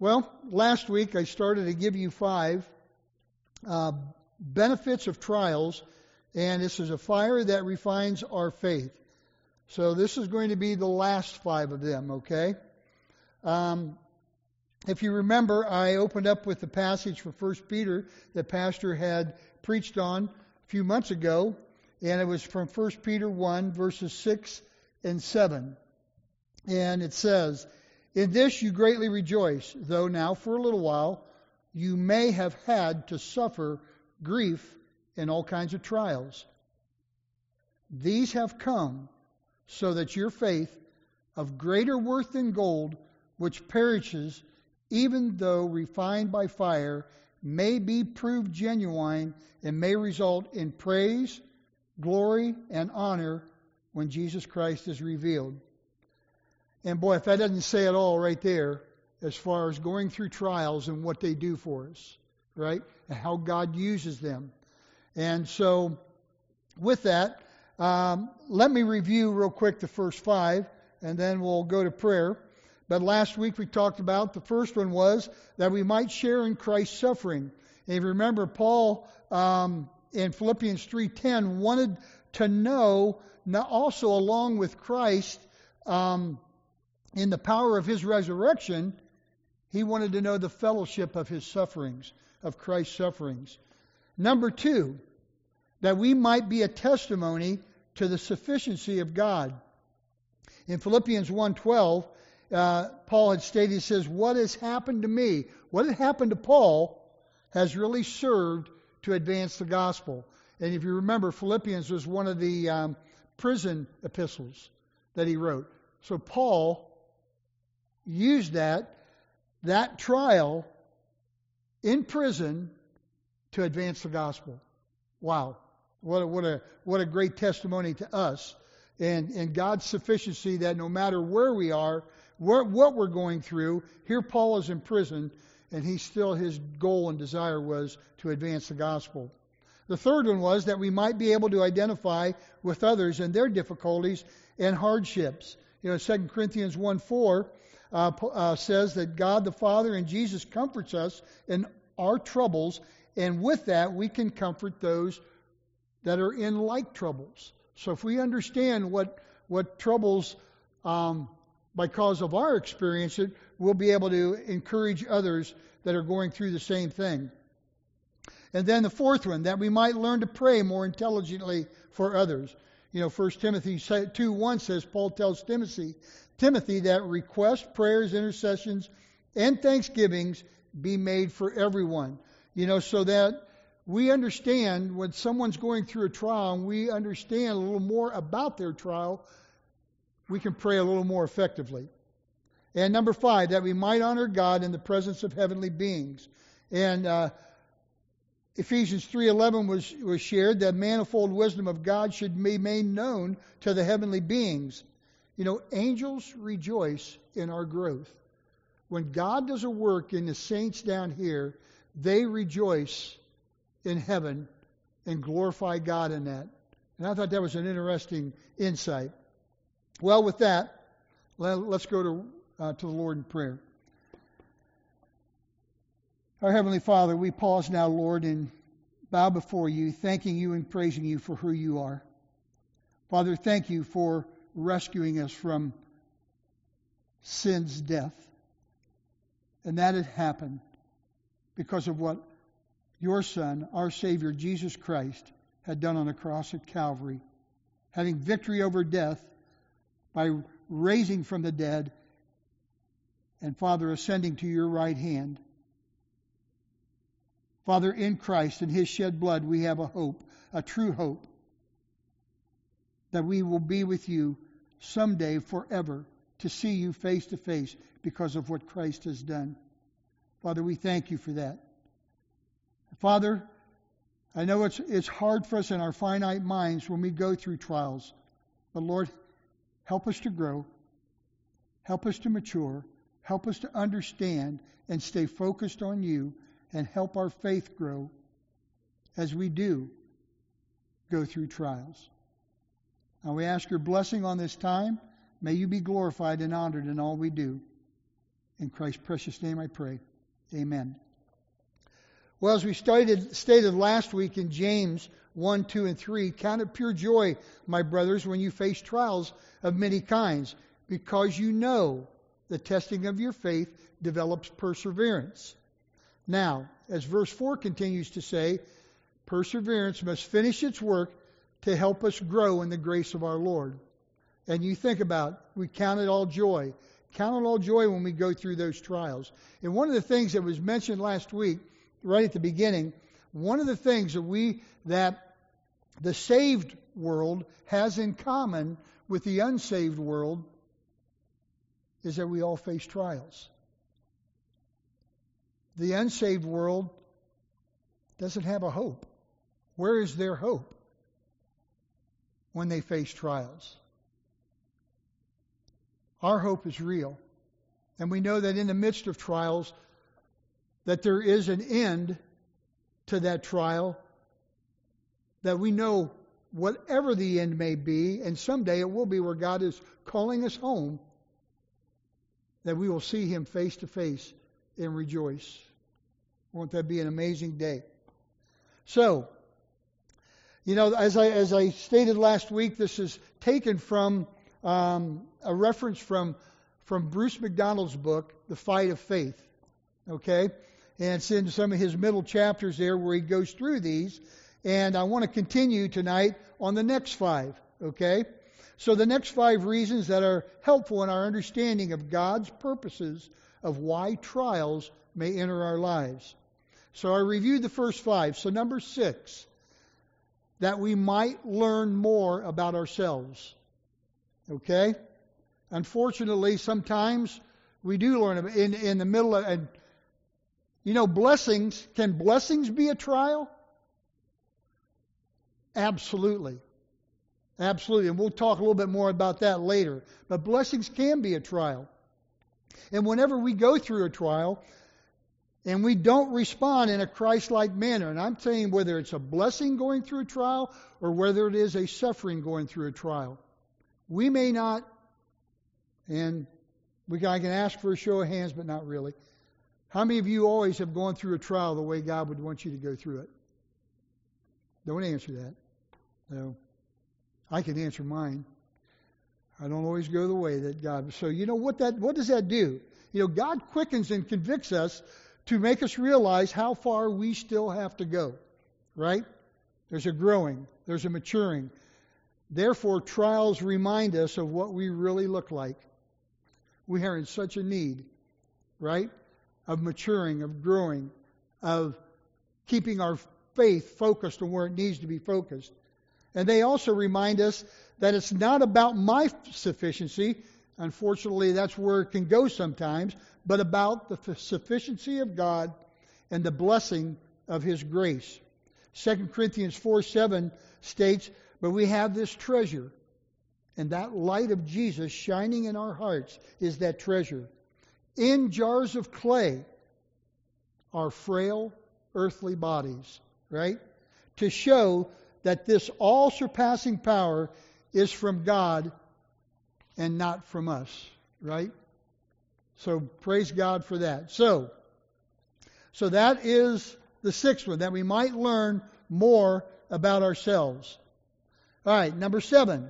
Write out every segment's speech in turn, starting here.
Well, last week I started to give you 5 benefits of trials, and this is a fire that refines our faith. So this is going to be the last 5 of them, okay? If you remember, I opened up with the passage from 1 Peter that Pastor had preached on a few months ago, and it was from 1 Peter 1, verses 6 and 7. And it says, "In this you greatly rejoice, though now for a little while you may have had to suffer grief in all kinds of trials. These have come so that your faith, of greater worth than gold, which perishes, even though refined by fire, may be proved genuine and may result in praise, glory, and honor when Jesus Christ is revealed." And boy, if that doesn't say it all right there, as far as going through trials and what they do for us, right? And how God uses them. And so, with that, let me review real quick the first 5, and then we'll go to prayer. But last week we talked about, the first one was that we might share in Christ's suffering. And if you remember, Paul in Philippians 3:10 wanted to know, also along with Christ, in the power of His resurrection, he wanted to know the fellowship of His sufferings, of Christ's sufferings. Number 2, that we might be a testimony to the sufficiency of God. In Philippians 1:12, Paul had stated, he says, what has happened to me, what had happened to Paul, has really served to advance the gospel. And if you remember, Philippians was one of the prison epistles that he wrote. So Paul used that trial in prison to advance the gospel. Wow. What a great testimony to us. And God's sufficiency, that no matter where we are, what we're going through, here Paul is in prison, and his goal and desire was to advance the gospel. The third one was that we might be able to identify with others and their difficulties and hardships. 2 Corinthians 1:4 says that God the Father and Jesus comforts us in our troubles, and with that we can comfort those that are in like troubles. So if we understand what troubles, by cause of our experience, we'll be able to encourage others that are going through the same thing. And then the fourth one, that we might learn to pray more intelligently for others. 1 Timothy 2:1 says, Paul tells Timothy that requests, prayers, intercessions, and thanksgivings be made for everyone. So that we understand when someone's going through a trial and we understand a little more about their trial, we can pray a little more effectively. And number 5, that we might honor God in the presence of heavenly beings. And Ephesians 3:11 was shared that manifold wisdom of God should be made known to the heavenly beings. Angels rejoice in our growth. When God does a work in the saints down here, they rejoice in heaven and glorify God in that. And I thought that was an interesting insight. Well, with that, let's go to the Lord in prayer. Our Heavenly Father, we pause now, Lord, and bow before you, thanking you and praising you for who you are. Father, thank you for rescuing us from sin's death. And that had happened because of what your Son, our Savior, Jesus Christ, had done on the cross at Calvary, having victory over death by raising from the dead, and Father, ascending to your right hand. Father, in Christ and His shed blood, we have a hope, a true hope, that we will be with you someday forever, to see you face to face because of what Christ has done. Father, we thank you for that. Father, I know it's hard for us in our finite minds when we go through trials, but Lord, help us to grow, help us to mature, help us to understand and stay focused on you, and help our faith grow as we do go through trials. Now we ask your blessing on this time. May you be glorified and honored in all we do. In Christ's precious name I pray. Amen. Well, as we stated last week in James 1, 2, and 3, count it pure joy, my brothers, when you face trials of many kinds, because you know the testing of your faith develops perseverance. Now, as verse 4 continues to say, perseverance must finish its work to help us grow in the grace of our Lord. And you think about, we count it all joy. Count it all joy when we go through those trials. And one of the things that was mentioned last week, right at the beginning, one of the things that the saved world has in common with the unsaved world is that we all face trials. The unsaved world doesn't have a hope. Where is their hope when they face trials? Our hope is real. And we know that in the midst of trials, that there is an end to that trial, that we know whatever the end may be, and someday it will be where God is calling us home, that we will see Him face to face and rejoice. Won't that be an amazing day? So, as I stated last week, this is taken from a reference from Bruce McDonald's book, The Fight of Faith. Okay? And it's in some of his middle chapters there where he goes through these. And I want to continue tonight on the next 5. Okay? So the next 5 reasons that are helpful in our understanding of God's purposes of why trials may enter our lives. So I reviewed the first 5. So number 6, that we might learn more about ourselves. Okay? Unfortunately, sometimes we do learn in the middle of, and blessings, can blessings be a trial? Absolutely. Absolutely. And we'll talk a little bit more about that later. But blessings can be a trial. And whenever we go through a trial and we don't respond in a Christ-like manner, and I'm saying whether it's a blessing going through a trial or whether it is a suffering going through a trial, we may not, and I can ask for a show of hands, but not really. How many of you always have gone through a trial the way God would want you to go through it? Don't answer that. No. I can answer mine. I don't always go the way that God. So what does that do? God quickens and convicts us to make us realize how far we still have to go. Right? There's a growing, there's a maturing. Therefore, trials remind us of what we really look like. We are in such a need, right? Of maturing, of growing, of keeping our faith focused on where it needs to be focused. And they also remind us that it's not about my sufficiency. Unfortunately, that's where it can go sometimes, but about the sufficiency of God and the blessing of His grace. 2 Corinthians 4:7 states, but we have this treasure, and that light of Jesus shining in our hearts is that treasure. In jars of clay, our frail earthly bodies, right? To show that this all-surpassing power is from God and not from us, right? So praise God for that. So that is the 6th one, that we might learn more about ourselves. All right, number 7,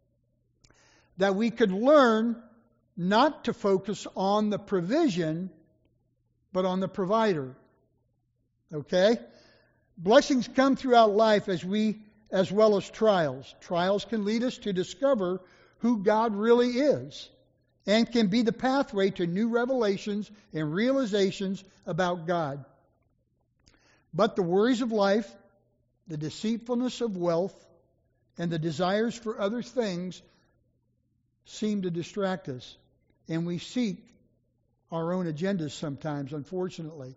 that we could learn not to focus on the provision, but on the provider. Okay? Blessings come throughout life as well as trials. Trials can lead us to discover who God really is and can be the pathway to new revelations and realizations about God. But the worries of life, the deceitfulness of wealth, and the desires for other things seem to distract us. And we seek our own agendas sometimes, unfortunately.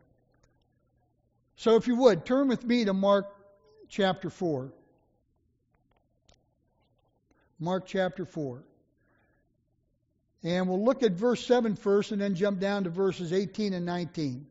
So if you would, turn with me to Mark chapter 4. Mark chapter 4. And we'll look at verse 7 first and then jump down to verses 18 and 19.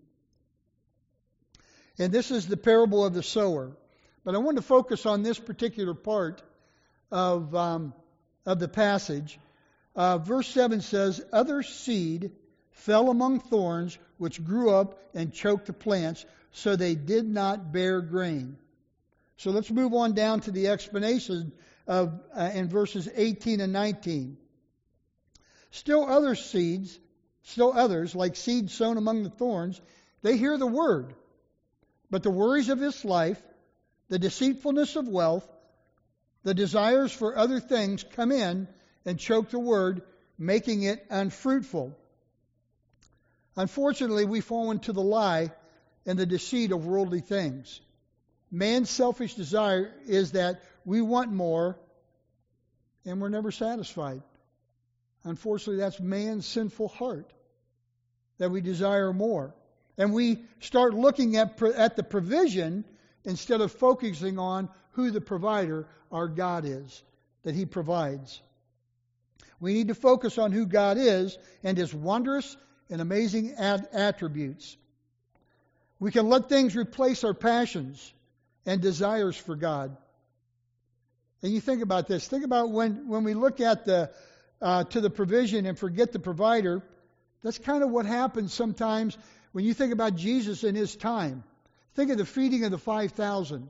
And this is the parable of the sower. But I want to focus on this particular part of the passage. Verse 7 says, other seed fell among thorns, which grew up and choked the plants, so they did not bear grain. So let's move on down to the explanation of in verses 18 and 19. Still others, like seeds sown among the thorns, they hear the word, but the worries of this life, the deceitfulness of wealth, the desires for other things come in and choke the word, making it unfruitful. Unfortunately, we fall into the lie and the deceit of worldly things. Man's selfish desire is that we want more and we're never satisfied. Unfortunately, that's man's sinful heart, that we desire more. And we start looking at the provision instead of focusing on who the provider, our God, is, that He provides. We need to focus on who God is and His wondrous and amazing attributes. We can let things replace our passions and desires for God. And you think about this. Think about when we look at to the provision and forget the provider. That's kind of what happens sometimes when you think about Jesus in His time. Think of the feeding of the 5,000.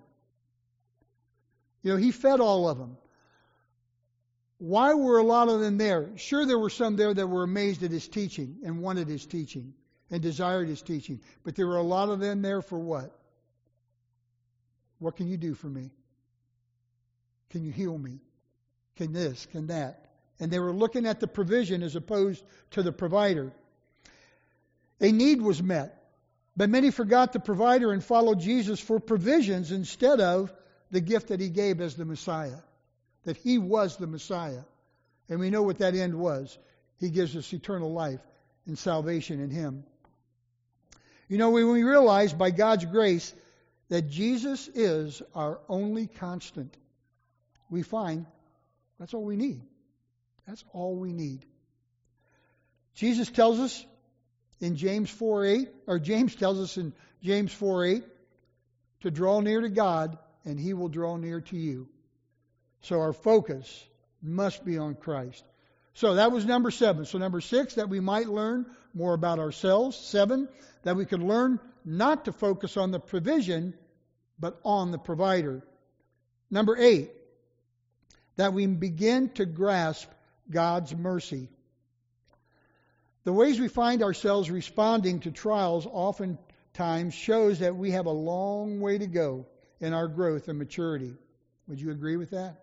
He fed all of them. Why were a lot of them there? Sure, there were some there that were amazed at His teaching and wanted His teaching and desired His teaching. But there were a lot of them there for what? What can you do for me? Can you heal me? Can this? Can that? And they were looking at the provision as opposed to the provider. A need was met, but many forgot the provider and followed Jesus for provisions instead of the gift that He gave as the Messiah, that He was the Messiah. And we know what that end was. He gives us eternal life and salvation in Him. When we realize by God's grace that Jesus is our only constant, we find that's all we need. That's all we need. Jesus tells us in James 4:8, or James tells us in James 4:8, to draw near to God and He will draw near to you. So our focus must be on Christ. So that was number 7. So number 6, that we might learn more about ourselves. 7, that we could learn not to focus on the provision, but on the provider. Number 8, that we begin to grasp God's mercy. The ways we find ourselves responding to trials oftentimes shows that we have a long way to go in our growth and maturity. Would you agree with that?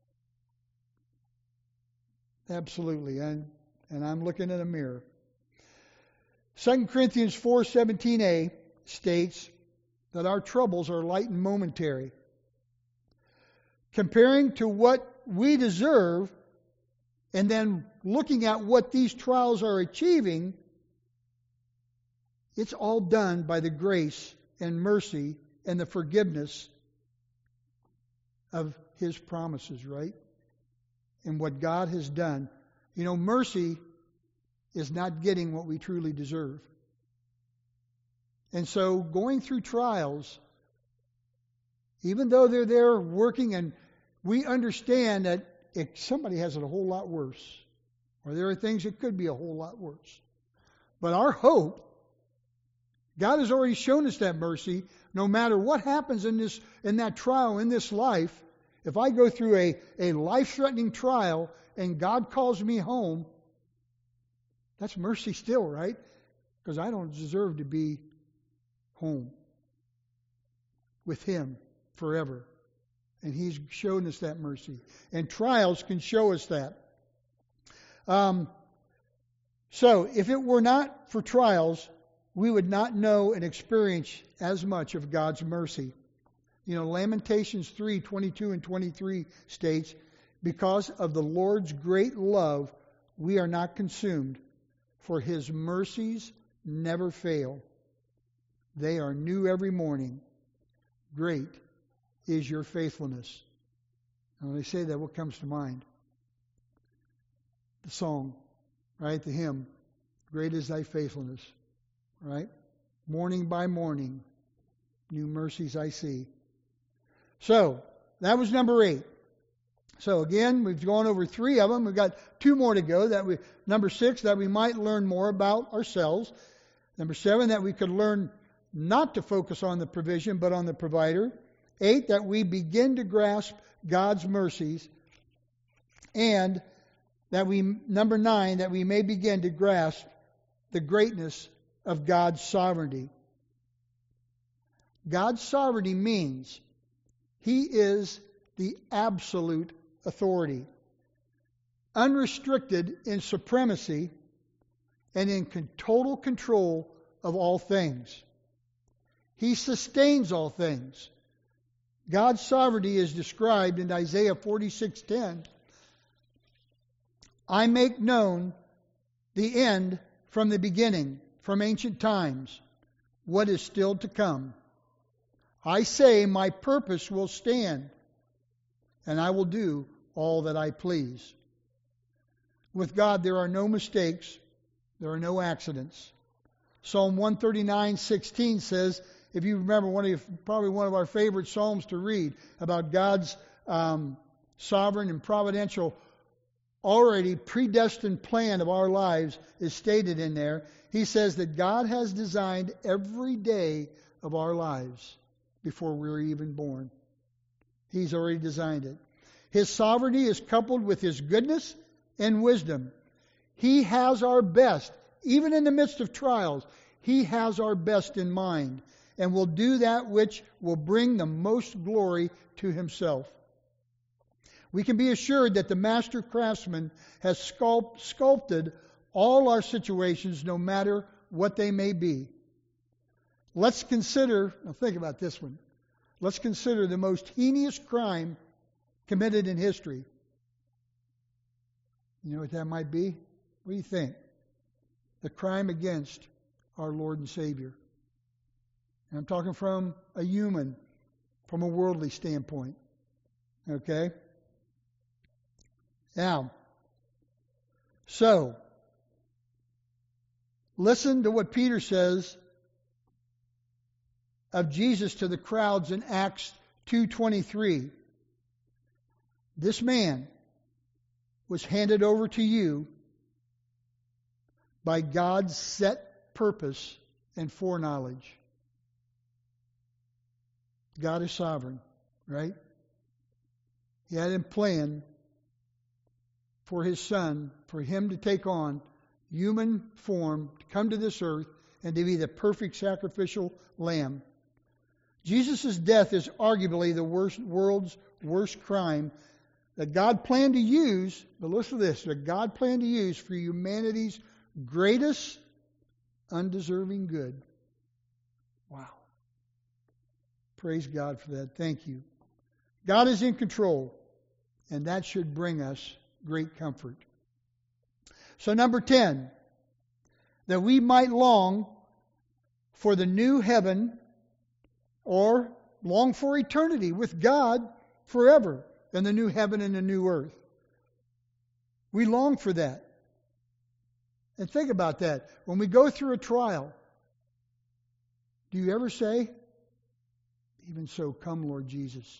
Absolutely. And I'm looking in a mirror. 2 Corinthians 4:17a states that our troubles are light and momentary. Comparing to what we deserve and then looking at what these trials are achieving, it's all done by the grace and mercy and the forgiveness of His promises, right? And what God has done. Mercy is not getting what we truly deserve. And so going through trials, even though they're there working, and we understand that if somebody has it a whole lot worse, or there are things that could be a whole lot worse. But our hope, God has already shown us that mercy. No matter what happens in that trial in this life, if I go through a life-threatening trial and God calls me home, that's mercy still, right? Because I don't deserve to be home with Him forever. And He's shown us that mercy. And trials can show us that. So, if it were not for trials, we would not know and experience as much of God's mercy. Lamentations 3:22 and 23 states, because of the Lord's great love, we are not consumed, for His mercies never fail. They are new every morning. Great is your faithfulness. And when I say that, what comes to mind? The song, right? The hymn, great is thy faithfulness, right? Morning by morning, new mercies I see. So, that was number 8. So again, we've gone over 3 of them. We've got 2 more to go. Number 6, that we might learn more about ourselves. Number 7, that we could learn not to focus on the provision, but on the provider. 8, that we begin to grasp God's mercies. And number 9, that we may begin to grasp the greatness of God's sovereignty. God's sovereignty means He is the absolute authority, unrestricted in supremacy, and in total control of all things. He sustains all things. God's sovereignty is described in Isaiah 46:10. I make known the end from the beginning, from ancient times, what is still to come. I say, my purpose will stand, and I will do all that I please. With God, there are no mistakes. There are no accidents. Psalm 139:16 says, if you remember, probably one of our favorite psalms to read about God's sovereign and providential, already predestined plan of our lives is stated in there. He says that God has designed every day of our lives before we were even born. He's already designed it. His sovereignty is coupled with His goodness and wisdom. He has our best, even in the midst of trials. He has our best in mind and will do that which will bring the most glory to Himself. We can be assured that the master craftsman has sculpted all our situations, no matter what they may be. Let's consider, now think about this one. Let's consider the most heinous crime committed in history. You know what that might be? What do you think? The crime against our Lord and Savior. And I'm talking from a human, from a worldly standpoint. Okay? Now, so, listen to what Peter says of Jesus to the crowds in Acts 2:23. This man was handed over to you by God's set purpose and foreknowledge. God is sovereign, right? He had him planned for His Son, for Him to take on human form, to come to this earth, and to be the perfect sacrificial lamb. Jesus' death is arguably the world's worst crime that God planned to use, but listen to this, that God planned to use for humanity's greatest undeserving good. Wow. Praise God for that. Thank you. God is in control, and that should bring us great comfort. So number 10, that we might long for the new heaven, or long for eternity with God forever, and the new heaven and the new earth. We long for that. And think about that. When we go through a trial, do you ever say, even so, come Lord Jesus,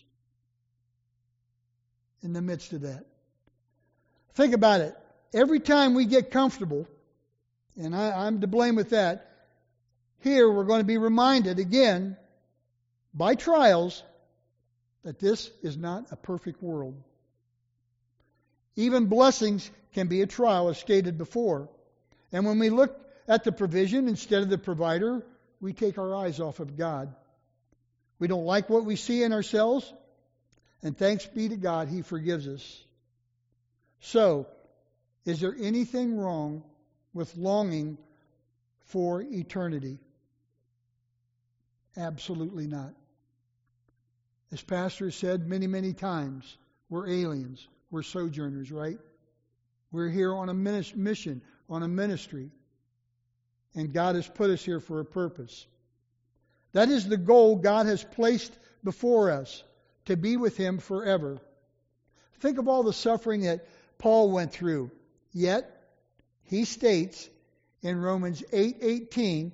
in the midst of that? Think about it. Every time we get comfortable, and I'm to blame with that, here we're going to be reminded again by trials that this is not a perfect world. Even blessings can be a trial, as stated before. And when we look at the provision instead of the provider, we take our eyes off of God. We don't like what we see in ourselves, and thanks be to God, He forgives us. So, is there anything wrong with longing for eternity? Absolutely not. As Pastor said many, many times, we're aliens. We're sojourners, right? We're here on a mission, on a ministry. And God has put us here for a purpose. That is the goal God has placed before us, to be with Him forever. Think of all the suffering that Paul went through. Yet, he states in Romans 8:18,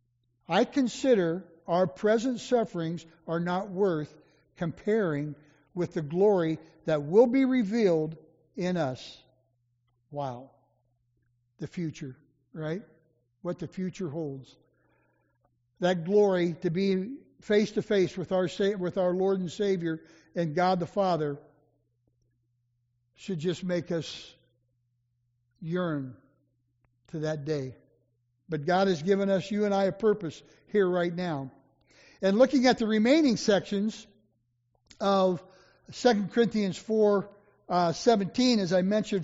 I consider our present sufferings are not worth comparing with the glory that will be revealed in us. Wow. The future, right? What the future holds. That glory to be face to face with our Lord and Savior and God the Father should just make us yearn to that day. But God has given us, you and I, a purpose here right now. And looking at the remaining sections of 2 Corinthians 4:17, as I mentioned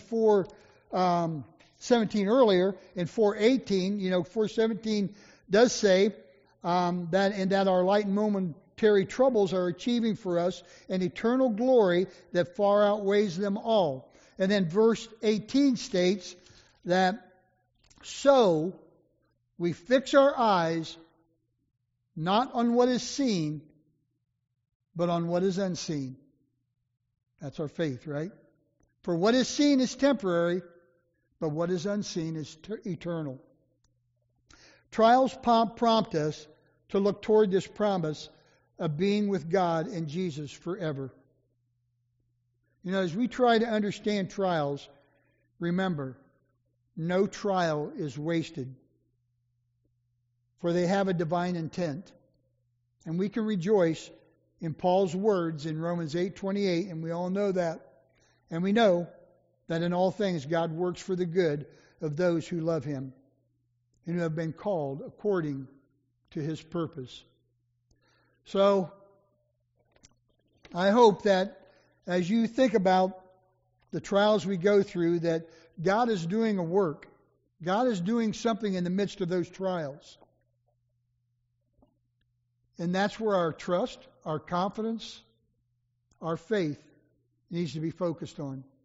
4:17 earlier, and 4:18, 4:17 does say that our light and momentary troubles are achieving for us an eternal glory that far outweighs them all. And then verse 18 states that, so we fix our eyes not on what is seen, but on what is unseen. That's our faith, right? For what is seen is temporary, but what is unseen is eternal. Trials prompt us to look toward this promise of being with God and Jesus forever. As we try to understand trials, remember, no trial is wasted, for they have a divine intent. And we can rejoice in Paul's words in Romans 8:28, and we all know that. And we know that in all things God works for the good of those who love Him and who have been called according to His purpose. So, I hope that as you think about the trials we go through, that God is doing a work. God is doing something in the midst of those trials. And that's where our trust, our confidence, our faith needs to be focused on.